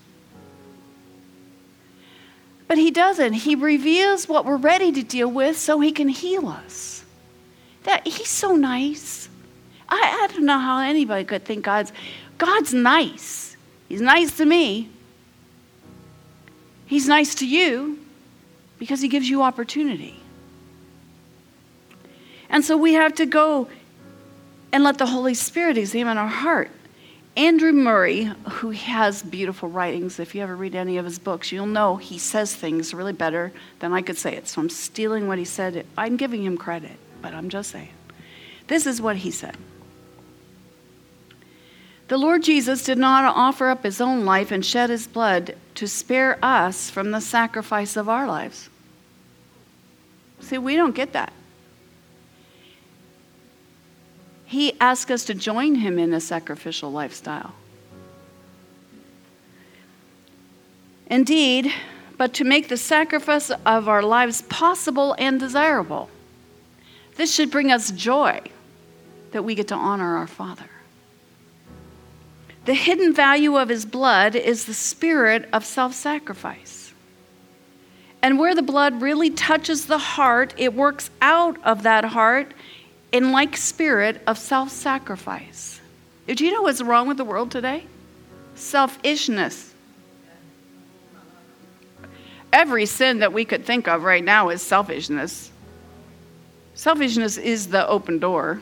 But he doesn't. He reveals what we're ready to deal with so he can heal us. He's so nice. I don't know how anybody could think God's nice. He's nice to me. He's nice to you because he gives you opportunity. And so we have to go and let the Holy Spirit examine our heart. Andrew Murray, who has beautiful writings, if you ever read any of his books, you'll know he says things really better than I could say it. So I'm stealing what he said. I'm giving him credit, but I'm just saying. This is what he said. The Lord Jesus did not offer up his own life and shed his blood to spare us from the sacrifice of our lives. See, we don't get that. He asked us to join him in a sacrificial lifestyle. Indeed, but to make the sacrifice of our lives possible and desirable. This should bring us joy that we get to honor our Father. The hidden value of his blood is the spirit of self-sacrifice. And where the blood really touches the heart, it works out of that heart in like spirit of self-sacrifice. Do you know what's wrong with the world today? Selfishness. Every sin that we could think of right now is selfishness. Selfishness is the open door.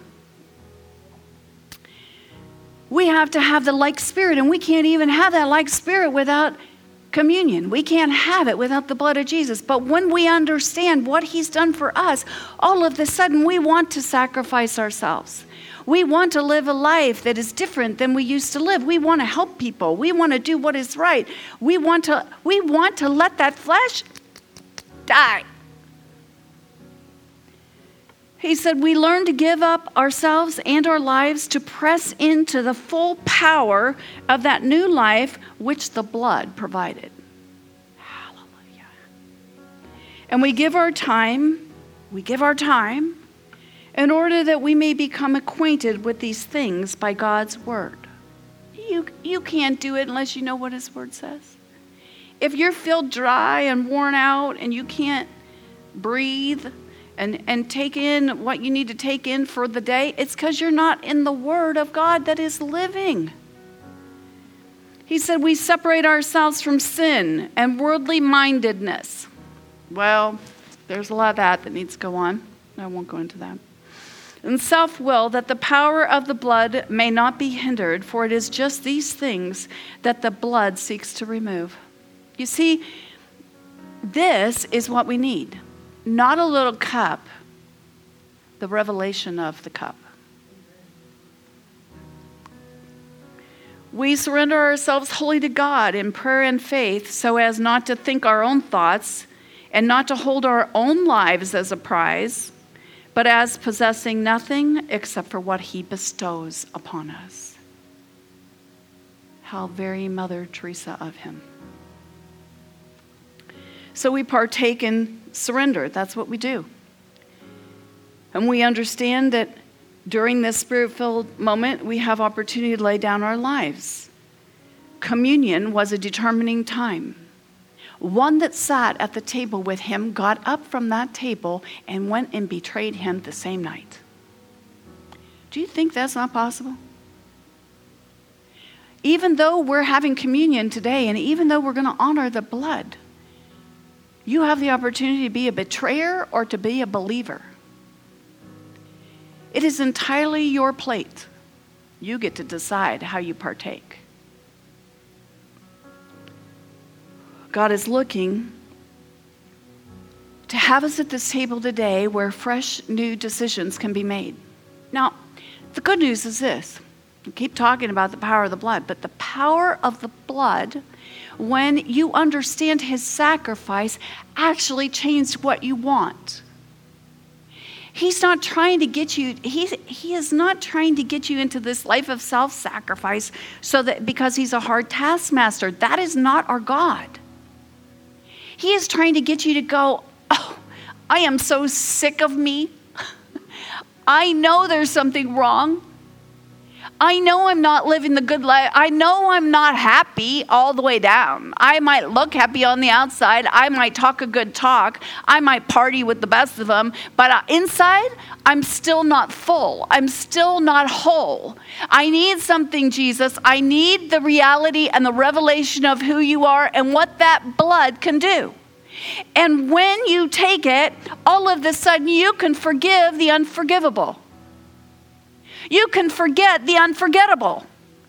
We have to have the like spirit, and we can't even have that like spirit without communion. We can't have it without the blood of Jesus. But when we understand what he's done for us, all of a sudden we want to sacrifice ourselves. We want to live a life that is different than we used to live. We want to help people. We want to do what is right. We want to let that flesh die. He said we learn to give up ourselves and our lives to press into the full power of that new life which the blood provided. Hallelujah. And we give our time in order that we may become acquainted with these things by God's word. You can't do it unless you know what his word says. If you're feel dry and worn out and you can't breathe and take in what you need to take in for the day, it's because you're not in the word of God that is living. He said we separate ourselves from sin and worldly mindedness. Well, there's a lot of that needs to go on. I won't go into that. And self-will, that the power of the blood may not be hindered, for it is just these things that the blood seeks to remove. You see, this is what we need. Not a little cup, the revelation of the cup. We surrender ourselves wholly to God in prayer and faith so as not to think our own thoughts and not to hold our own lives as a prize, but as possessing nothing except for what he bestows upon us. How very Mother Teresa of him. So we partake in surrender. That's what we do. And we understand that during this spirit-filled moment, we have opportunity to lay down our lives. Communion was a determining time. One that sat at the table with him got up from that table and went and betrayed him the same night. Do you think that's not possible? Even though we're having communion today, and even though we're going to honor the blood, you have the opportunity to be a betrayer or to be a believer. It is entirely your plate. You get to decide how you partake. God is looking to have us at this table today where fresh, new decisions can be made. Now, the good news is this. We keep talking about the power of the blood, but the power of the blood, when you understand his sacrifice, actually changes what you want. He's not trying to get you, he is not trying to get you into this life of self-sacrifice so that because he's a hard taskmaster. That is not our God. He is trying to get you to go, oh, I am so sick of me. I know there's something wrong. I know I'm not living the good life. I know I'm not happy all the way down. I might look happy on the outside. I might talk a good talk. I might party with the best of them. But inside, I'm still not full. I'm still not whole. I need something, Jesus. I need the reality and the revelation of who you are and what that blood can do. And when you take it, all of a sudden you can forgive the unforgivable. You can forget the unforgettable.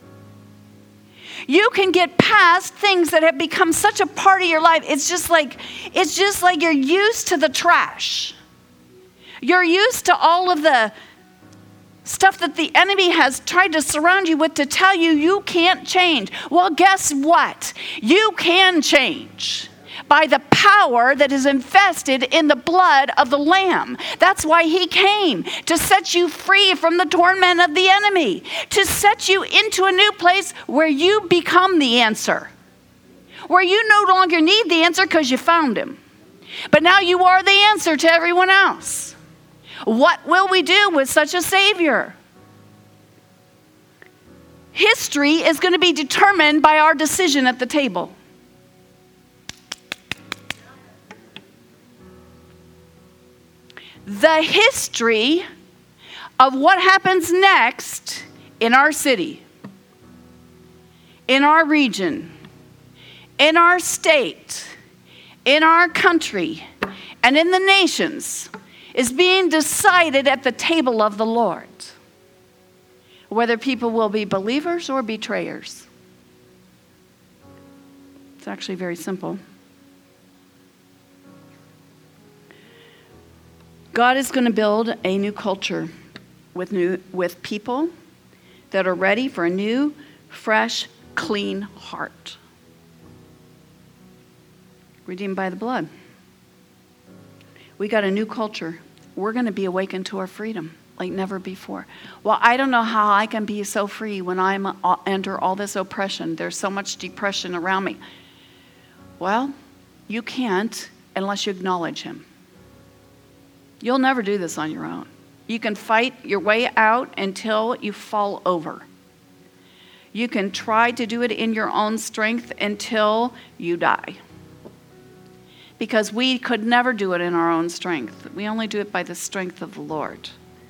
You can get past things that have become such a part of your life. It's just like you're used to the trash. You're used to all of the stuff that the enemy has tried to surround you with to tell you you can't change. Well, guess what? You can change by the power that is invested in the blood of the Lamb. That's why he came, to set you free from the torment of the enemy, to set you into a new place where you become the answer, where you no longer need the answer because you found him. But now you are the answer to everyone else. What will we do with such a Savior? History is going to be determined by our decision at the table. The history of what happens next in our city, in our region, in our state, in our country, and in the nations is being decided at the table of the Lord. Whether people will be believers or betrayers. It's actually very simple. God is going to build a new culture with people that are ready for a new, fresh, clean heart. Redeemed by the blood. We got a new culture. We're going to be awakened to our freedom like never before. Well, I don't know how I can be so free when I'm under all this oppression. There's so much depression around me. Well, you can't unless you acknowledge him. You'll never do this on your own. You can fight your way out until you fall over. You can try to do it in your own strength until you die. Because we could never do it in our own strength. We only do it by the strength of the Lord.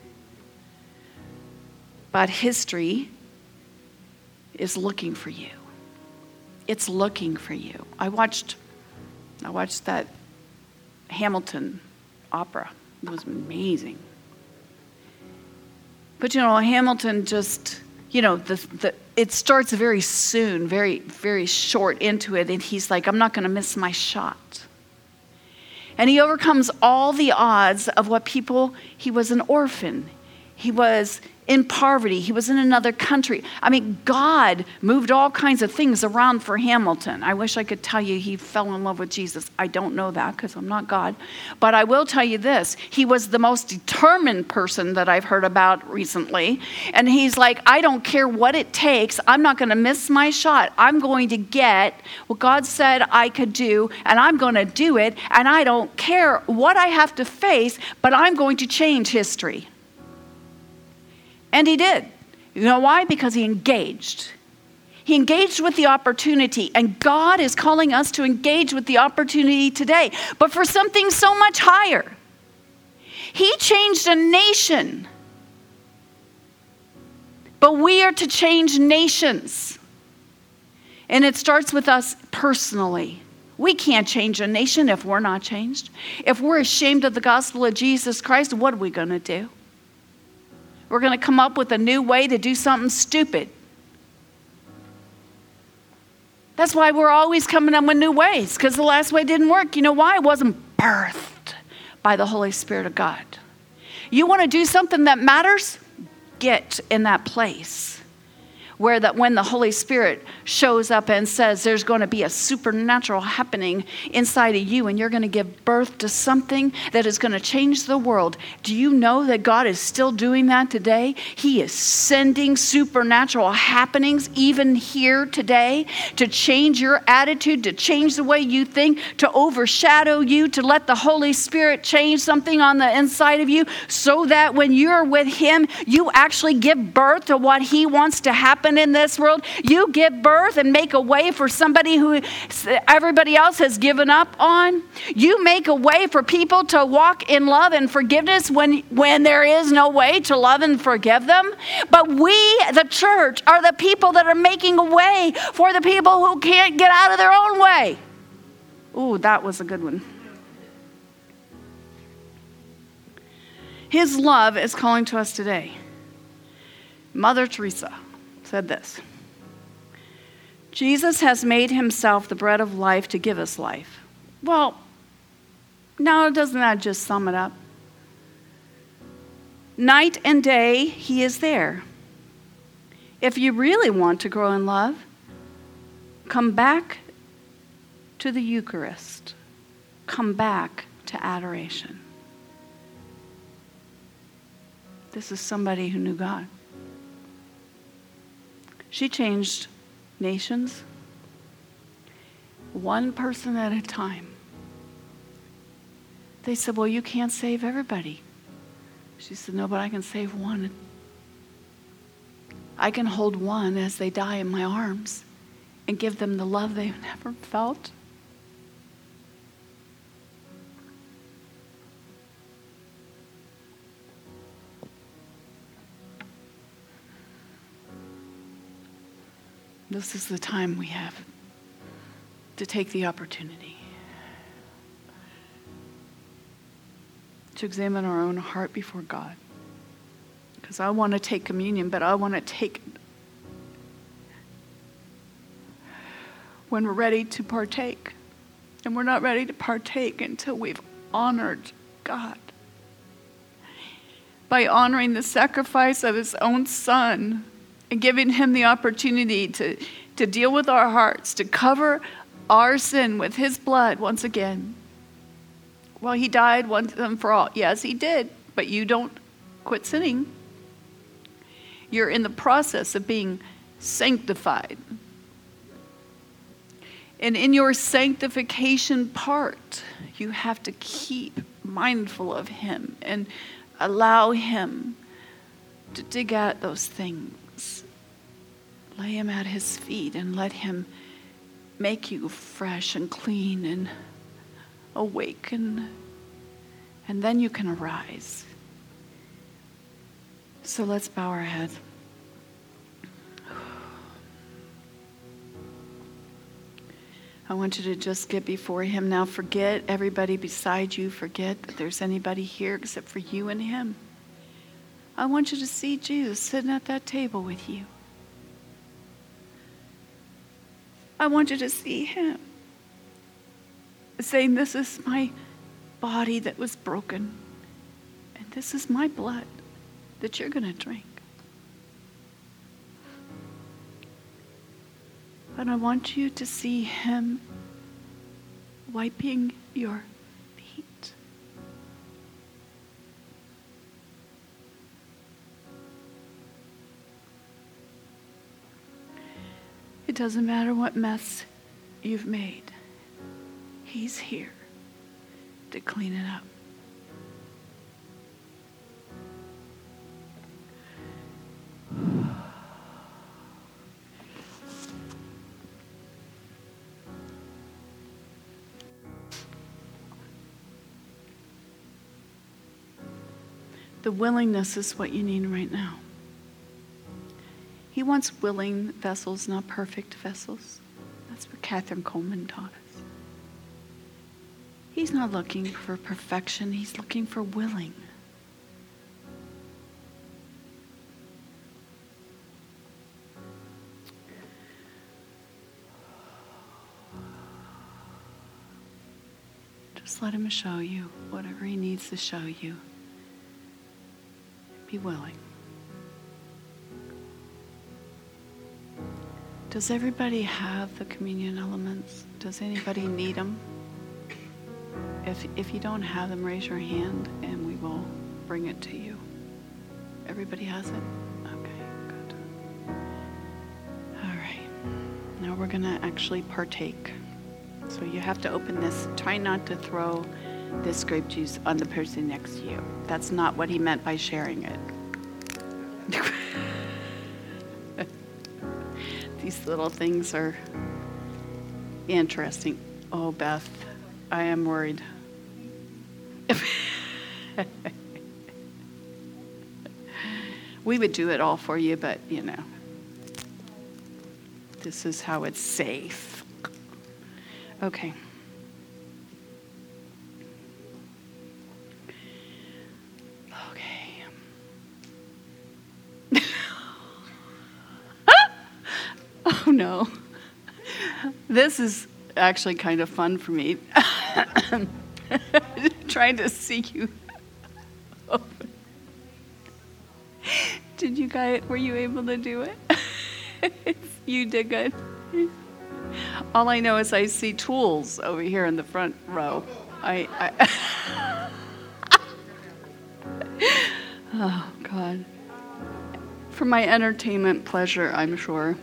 But history is looking for you. It's looking for you. I watched that Hamilton opera. It was amazing. But Hamilton just, it starts very soon, very, very short into it, and he's like, I'm not going to miss my shot. And he overcomes all the odds of he was an orphan. He was in poverty. He was in another country. I mean, God moved all kinds of things around for Hamilton. I wish I could tell you he fell in love with Jesus. I don't know that because I'm not God. But I will tell you this. He was the most determined person that I've heard about recently. And he's like, I don't care what it takes. I'm not going to miss my shot. I'm going to get what God said I could do, and I'm going to do it. And I don't care what I have to face, but I'm going to change history. And he did. You know why? Because he engaged. He engaged with the opportunity. And God is calling us to engage with the opportunity today. But for something so much higher. He changed a nation. But we are to change nations. And it starts with us personally. We can't change a nation if we're not changed. If we're ashamed of the gospel of Jesus Christ, what are we going to do? We're going to come up with a new way to do something stupid. That's why we're always coming up with new ways, because the last way didn't work. You know why? It wasn't birthed by the Holy Spirit of God. You want to do something that matters? Get in that place where when the Holy Spirit shows up and says there's going to be a supernatural happening inside of you, and you're going to give birth to something that is going to change the world. Do you know that God is still doing that today? He is sending supernatural happenings even here today to change your attitude, to change the way you think, to overshadow you, to let the Holy Spirit change something on the inside of you, so that when you're with him, you actually give birth to what he wants to happen in this world. You give birth and make a way for somebody who everybody else has given up on. You make a way for people to walk in love and forgiveness when there is no way to love and forgive them. But we, the church, are the people that are making a way for the people who can't get out of their own way. Ooh, that was a good one. His love is calling to us today. Mother Teresa said this: Jesus has made himself the bread of life to give us life. Well, now doesn't that just sum it up? Night and day, he is there. If you really want to grow in love, come back to the Eucharist. Come back to adoration. This is somebody who knew God. She changed nations, one person at a time. They said, well, you can't save everybody. She said, no, but I can save one. I can hold one as they die in my arms and give them the love they've never felt. This is the time we have to take the opportunity to examine our own heart before God. Because I want to take communion, but I want to take it when we're ready to partake. And we're not ready to partake until we've honored God by honoring the sacrifice of his own Son and giving him the opportunity to deal with our hearts, to cover our sin with his blood once again. Well, he died once and for all. Yes, he did, but you don't quit sinning. You're in the process of being sanctified. And in your sanctification part, you have to keep mindful of him and allow him to dig out those things. Lay him at his feet and let him make you fresh and clean and awake, and then you can arise. So let's bow our heads. I want you to just get before him now. Forget everybody beside you. Forget that there's anybody here except for you and him. I want you to see Jesus sitting at that table with you. I want you to see him saying, this is my body that was broken, and this is my blood that you're going to drink. And I want you to see him wiping your feet. It doesn't matter what mess you've made. He's here to clean it up. The willingness is what you need right now. He wants willing vessels, not perfect vessels. That's what Catherine Coleman taught us. He's not looking for perfection. He's looking for willing. Just let him show you whatever he needs to show you. Be willing. Does everybody have the communion elements? Does anybody need them? If you don't have them, raise your hand and we will bring it to you. Everybody has it? Okay, good. All right. Now we're going to actually partake. So you have to open this. Try not to throw this grape juice on the person next to you. That's not what he meant by sharing it. These little things are interesting. Oh, Beth, I am worried. We would do it all for you, but this is how it's safe. Okay. Oh no. This is actually kind of fun for me. Trying to see you open. Did you guys, were you able to do it? You did good. All I know is I see tools over here in the front row. Oh, God. For my entertainment pleasure, I'm sure.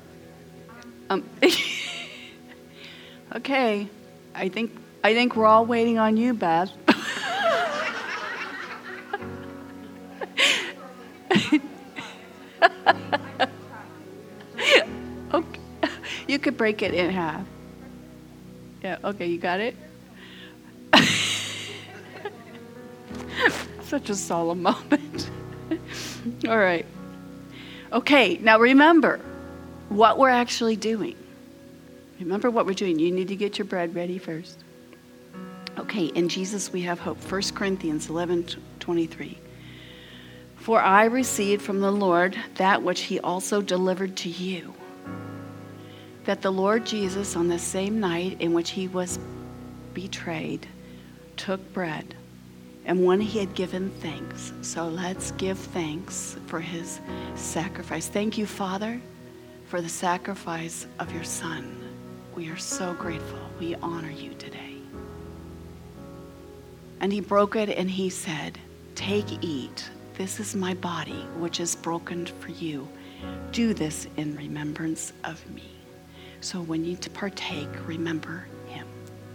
Okay. I think we're all waiting on you, Beth. Okay. You could break it in half. Yeah, okay, you got it? Such a solemn moment. All right. Okay, now remember what we're actually doing. Remember what we're doing. You need to get your bread ready first. Okay, in Jesus we have hope. 1 Corinthians 11:23. For I received from the Lord that which he also delivered to you, that the Lord Jesus, on the same night in which he was betrayed, took bread, and when he had given thanks. So let's give thanks for his sacrifice. Thank you, Father, for the sacrifice of your Son. We are so grateful. We honor you today. And he broke it and he said, take, eat. This is my body, which is broken for you. Do this in remembrance of me. So when you partake, remember him.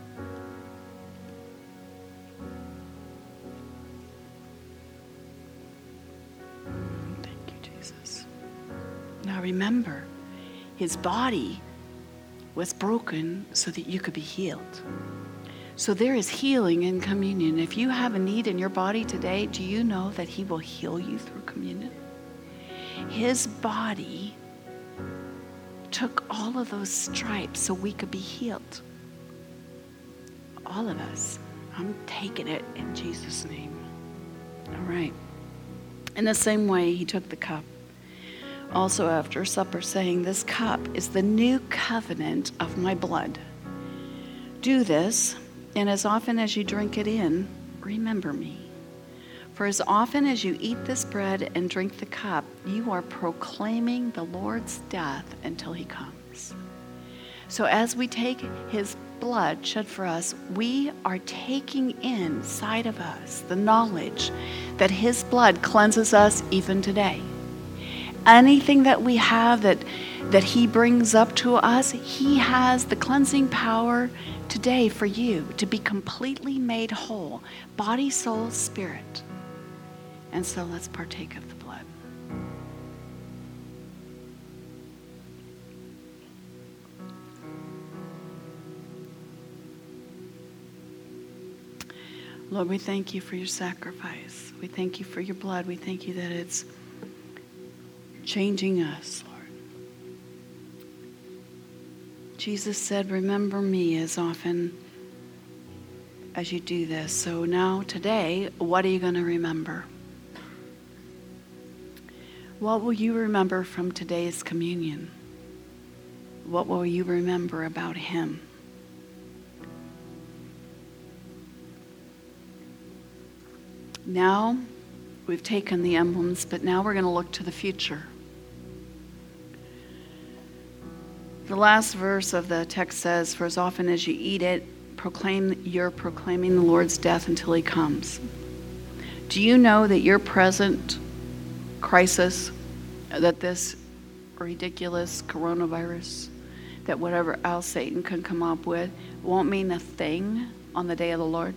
Thank you, Jesus. Now remember, his body was broken so that you could be healed. So there is healing in communion. If you have a need in your body today, do you know that he will heal you through communion? His body took all of those stripes so we could be healed. All of us. I'm taking it in Jesus' name. All right. In the same way, he took the cup also after supper, saying, this cup is the new covenant of my blood. Do this, and as often as you drink it in, remember me. For as often as you eat this bread and drink the cup, you are proclaiming the Lord's death until he comes. So as we take his blood shed for us, we are taking inside of us the knowledge that his blood cleanses us even today. Anything that we have that he brings up to us, he has the cleansing power today for you to be completely made whole, body, soul, spirit. And so let's partake of the blood. Lord, we thank you for your sacrifice. We thank you for your blood. We thank you that it's changing us, Lord. Jesus said, remember me as often as you do this. So now today, what are you going to remember? What will you remember from today's communion? What will you remember about him? Now, we've taken the emblems, but now we're going to look to the future. The last verse of the text says, for as often as you eat it, you're proclaiming the Lord's death until he comes. Do you know that your present crisis, that this ridiculous coronavirus, that whatever else Satan can come up with, won't mean a thing on the day of the Lord?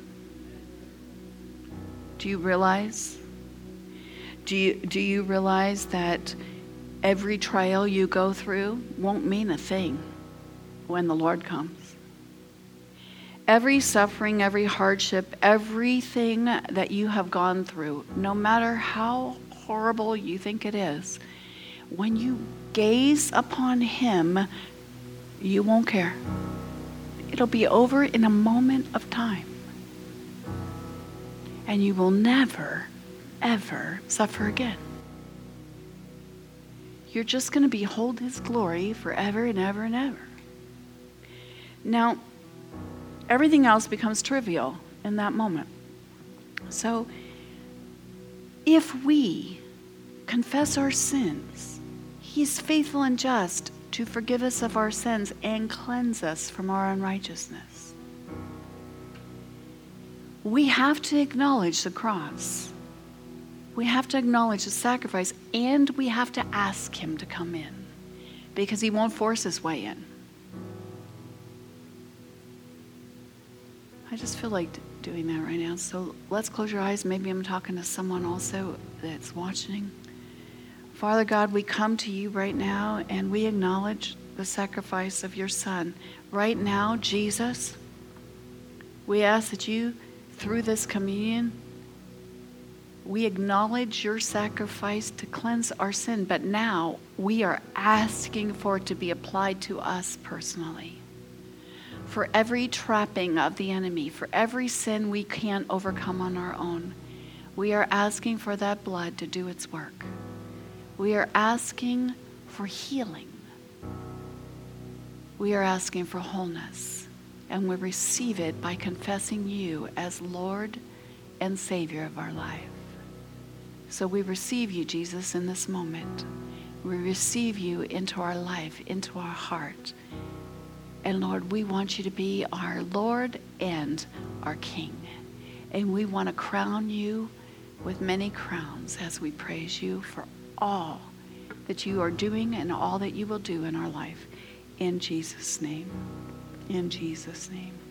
Do you realize? Do you realize that every trial you go through won't mean a thing when the Lord comes? Every suffering, every hardship, everything that you have gone through, no matter how horrible you think it is, when you gaze upon him, you won't care. It'll be over in a moment of time. And you will never, ever suffer again. you're just going to behold his glory forever and ever and ever. Now, everything else becomes trivial in that moment. So, if we confess our sins, he's faithful and just to forgive us of our sins and cleanse us from our unrighteousness. We have to acknowledge the cross. We have to acknowledge the sacrifice, and we have to ask him to come in, because he won't force his way in. I just feel like doing that right now. So let's close your eyes. Maybe I'm talking to someone also that's watching. Father God, we come to you right now and we acknowledge the sacrifice of your Son. Right now, Jesus, we ask that you, through this communion, we acknowledge your sacrifice to cleanse our sin, but now we are asking for it to be applied to us personally. For every trapping of the enemy, for every sin we can't overcome on our own, we are asking for that blood to do its work. We are asking for healing. We are asking for wholeness. And we receive it by confessing you as Lord and Savior of our life. So we receive you, Jesus, in this moment. We receive you into our life, into our heart. And Lord, we want you to be our Lord and our King. And we want to crown you with many crowns as we praise you for all that you are doing and all that you will do in our life. In Jesus' name. In Jesus' name.